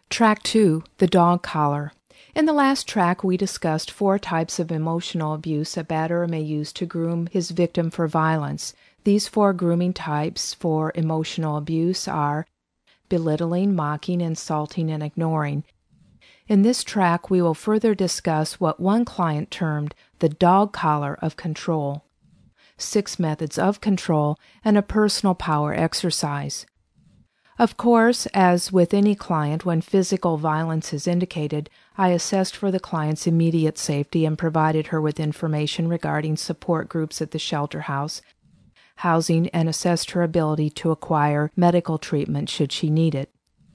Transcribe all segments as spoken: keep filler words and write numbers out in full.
Track two, the dog collar. In the last track, we discussed four types of emotional abuse a batterer may use to groom his victim for violence. These four grooming types for emotional abuse are belittling, mocking, insulting, and ignoring. In this track, we will further discuss what one client termed the dog collar of control, six methods of control, and a personal power exercise. Of course, as with any client, when physical violence is indicated, I assessed for the client's immediate safety and provided her with information regarding support groups at the shelter house, housing, and assessed her ability to acquire medical treatment should she need it.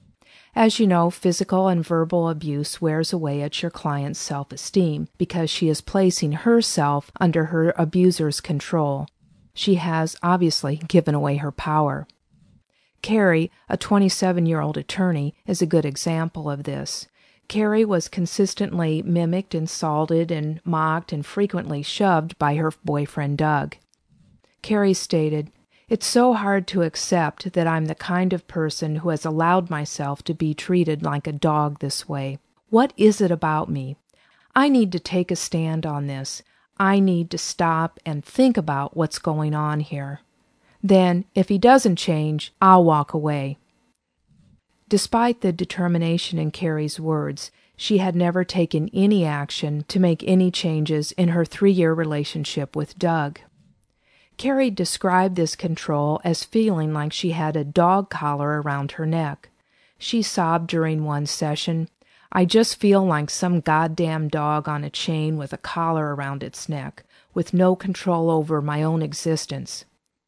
As you know, physical and verbal abuse wears away at your client's self-esteem because she is placing herself under her abuser's control. She has obviously given away her power. Carrie, a twenty-seven-year-old attorney, is a good example of this. Carrie was consistently mimicked, insulted, and mocked, and frequently shoved by her boyfriend Doug. Carrie stated, "It's so hard to accept that I'm the kind of person who has allowed myself to be treated like a dog this way. What is it about me? I need to take a stand on this. I need to stop and think about what's going on here. Then, if he doesn't change, I'll walk away." Despite the determination in Carrie's words, she had never taken any action to make any changes in her three-year relationship with Doug. Carrie described this control as feeling like she had a dog collar around her neck. She sobbed during one session, "I just feel like some goddamn dog on a chain with a collar around its neck, with no control over my own existence."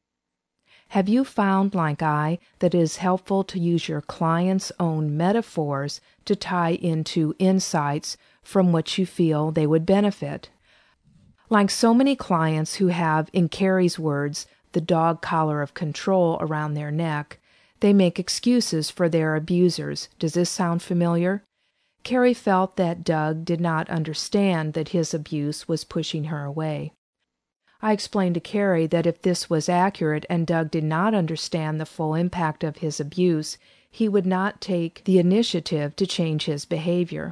Have you found, like I, that it is helpful to use your client's own metaphors to tie into insights from which you feel they would benefit? Like so many clients who have, in Carrie's words, the dog collar of control around their neck, they make excuses for their abusers. Does this sound familiar? Carrie felt that Doug did not understand that his abuse was pushing her away. I explained to Carrie that if this was accurate and Doug did not understand the full impact of his abuse, he would not take the initiative to change his behavior.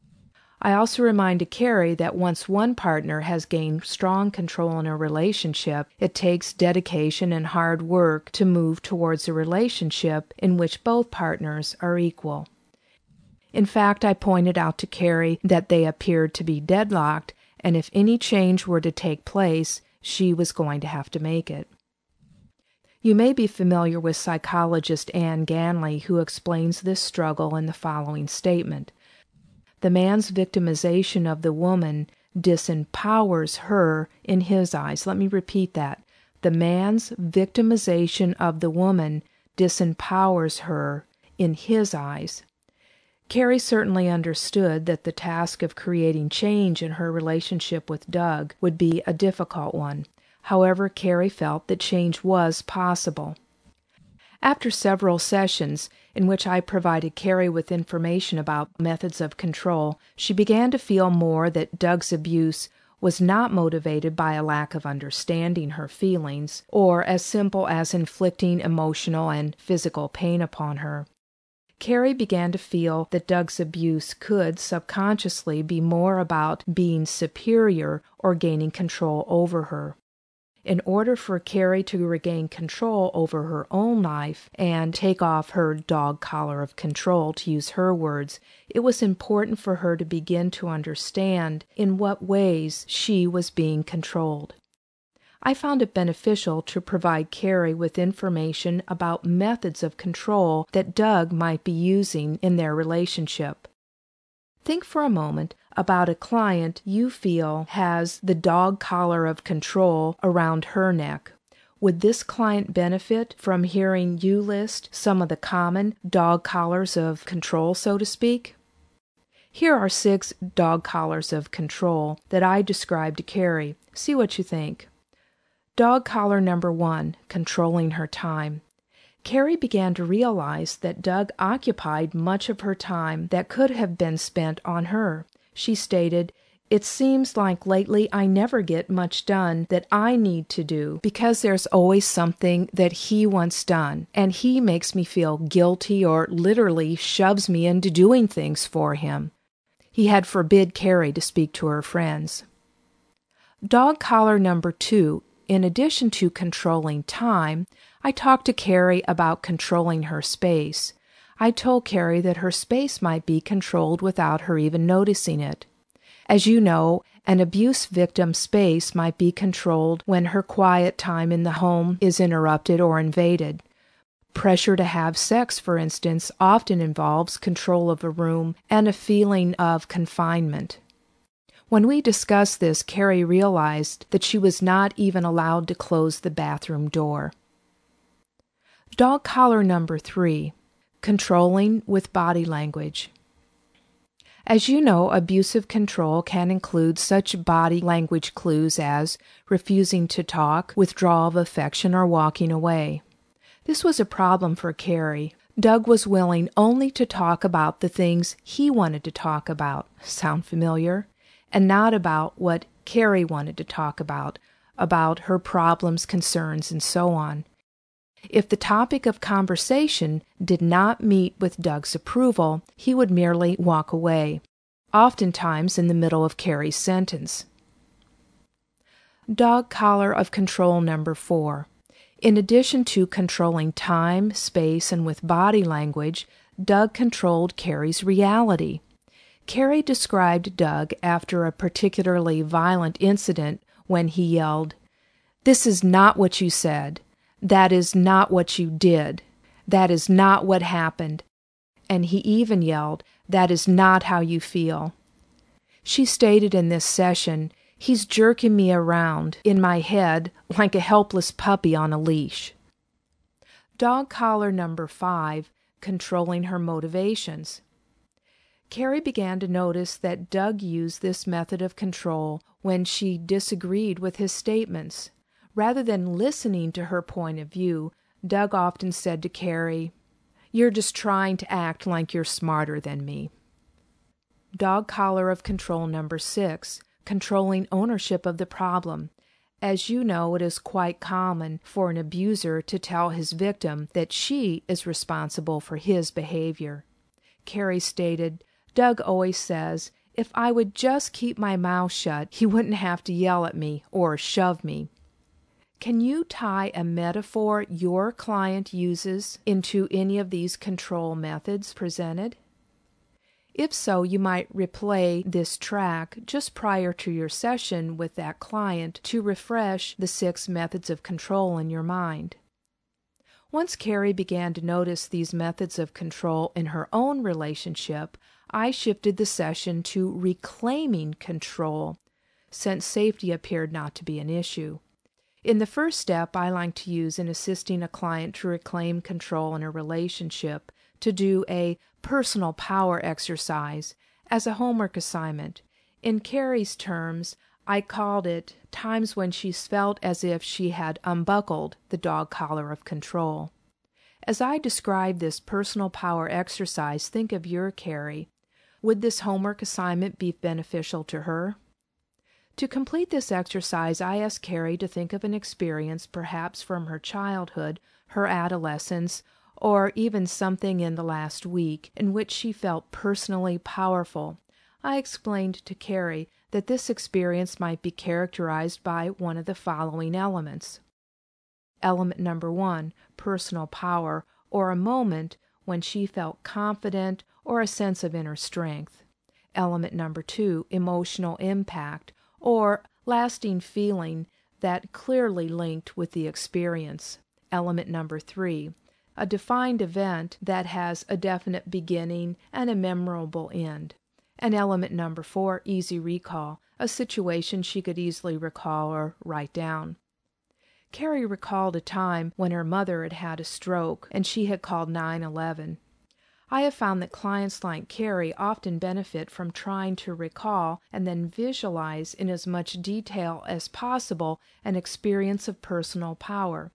I also reminded Carrie that once one partner has gained strong control in a relationship, it takes dedication and hard work to move towards a relationship in which both partners are equal. In fact, I pointed out to Carrie that they appeared to be deadlocked, and if any change were to take place, she was going to have to make it. You may be familiar with psychologist Anne Ganley, who explains this struggle in the following statement. The man's victimization of the woman disempowers her in his eyes. Let me repeat that. The man's victimization of the woman disempowers her in his eyes. Carrie certainly understood that the task of creating change in her relationship with Doug would be a difficult one. However, Carrie felt that change was possible. After several sessions, in which I provided Carrie with information about methods of control, she began to feel more that Doug's abuse was not motivated by a lack of understanding her feelings, or as simple as inflicting emotional and physical pain upon her. Carrie began to feel that Doug's abuse could subconsciously be more about being superior or gaining control over her. In order for Carrie to regain control over her own life and take off her dog collar of control, to use her words, it was important for her to begin to understand in what ways she was being controlled. I found it beneficial to provide Carrie with information about methods of control that Doug might be using in their relationship. Think for a moment about a client you feel has the dog collar of control around her neck. Would this client benefit from hearing you list some of the common dog collars of control, so to speak? Here are six dog collars of control that I described to Carrie. See what you think. Dog collar number one, controlling her time. Carrie began to realize that Doug occupied much of her time that could have been spent on her. She stated, It seems like lately I never get much done that I need to do because there's always something that he wants done, and he makes me feel guilty or literally shoves me into doing things for him. He had forbid Carrie to speak to her friends. Dog collar number two. In addition to controlling time, I talked to Carrie about controlling her space. I told Carrie that her space might be controlled without her even noticing it. As you know, an abuse victim's space might be controlled when her quiet time in the home is interrupted or invaded. Pressure to have sex, for instance, often involves control of a room and a feeling of confinement. When we discussed this, Carrie realized that she was not even allowed to close the bathroom door. Dog collar number three. Controlling with body language. As you know, abusive control can include such body language clues as refusing to talk, withdrawal of affection, or walking away. This was a problem for Carrie. Doug was willing only to talk about the things he wanted to talk about. Sound familiar? And not about what Carrie wanted to talk about, about her problems, concerns, and so on. If the topic of conversation did not meet with Doug's approval, he would merely walk away, oftentimes in the middle of Carrie's sentence. Dog collar of control number four. In addition to controlling time, space, and with body language, Doug controlled Carrie's reality. Carrie described Doug after a particularly violent incident when he yelled, "This is not what you said. That is not what you did. That is not what happened." And he even yelled, "That is not how you feel." She stated in this session, "He's jerking me around in my head like a helpless puppy on a leash." Dog collar number five, controlling her motivations. Carrie began to notice that Doug used this method of control when she disagreed with his statements. Rather than listening to her point of view, Doug often said to Carrie, "You're just trying to act like you're smarter than me." Dog collar of control number six, controlling ownership of the problem. As you know, it is quite common for an abuser to tell his victim that she is responsible for his behavior. Carrie stated, "Doug always says, if I would just keep my mouth shut, he wouldn't have to yell at me or shove me." Can you tie a metaphor your client uses into any of these control methods presented? If so, you might replay this track just prior to your session with that client to refresh the six methods of control in your mind. Once Carrie began to notice these methods of control in her own relationship, I shifted the session to reclaiming control, since safety appeared not to be an issue. In the first step, I like to use in assisting a client to reclaim control in a relationship to do a personal power exercise as a homework assignment. In Carrie's terms, I called it times when she felt as if she had unbuckled the dog collar of control. As I describe this personal power exercise, think of your Carrie. Would this homework assignment be beneficial to her? To complete this exercise, I asked Carrie to think of an experience perhaps from her childhood, her adolescence, or even something in the last week in which she felt personally powerful. I explained to Carrie that this experience might be characterized by one of the following elements. Element number one, personal power, or a moment when she felt confident or a sense of inner strength. Element number two, emotional impact, or lasting feeling that clearly linked with the experience. Element number three, a defined event that has a definite beginning and a memorable end. And element number four, easy recall, a situation she could easily recall or write down. Carrie recalled a time when her mother had had a stroke and she had called nine one one. I have found that clients like Carrie often benefit from trying to recall and then visualize in as much detail as possible an experience of personal power.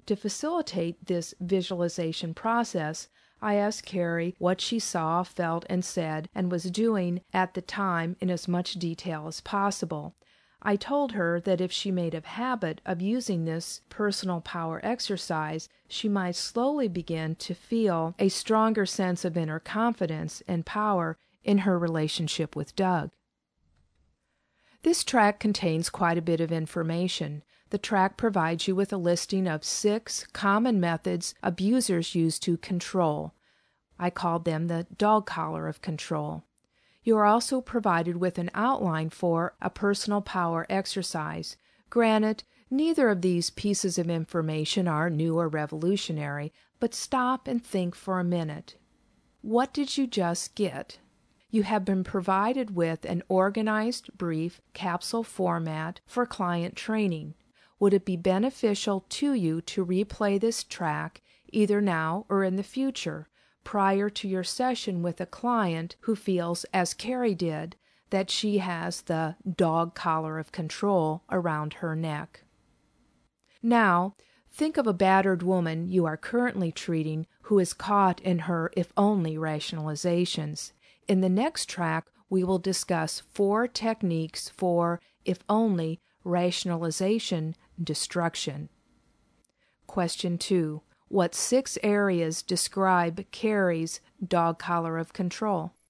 To facilitate this visualization process, I asked Carrie what she saw, felt, and said, and was doing at the time in as much detail as possible. I told her that if she made a habit of using this personal power exercise, she might slowly begin to feel a stronger sense of inner confidence and power in her relationship with Doug. This track contains quite a bit of information. The track provides you with a listing of six common methods abusers use to control. I called them the dog collar of control. You are also provided with an outline for a personal power exercise. Granted, neither of these pieces of information are new or revolutionary, but stop and think for a minute. What did you just get? You have been provided with an organized, brief capsule format for client training. Would it be beneficial to you to replay this track either now or in the future, prior to your session with a client who feels, as Carrie did, that she has the dog collar of control around her neck? Now, think of a battered woman you are currently treating who is caught in her if only rationalizations. In the next track, we will discuss four techniques for if only rationalization destruction. Question two. What six areas describe Carrie's dog collar of control?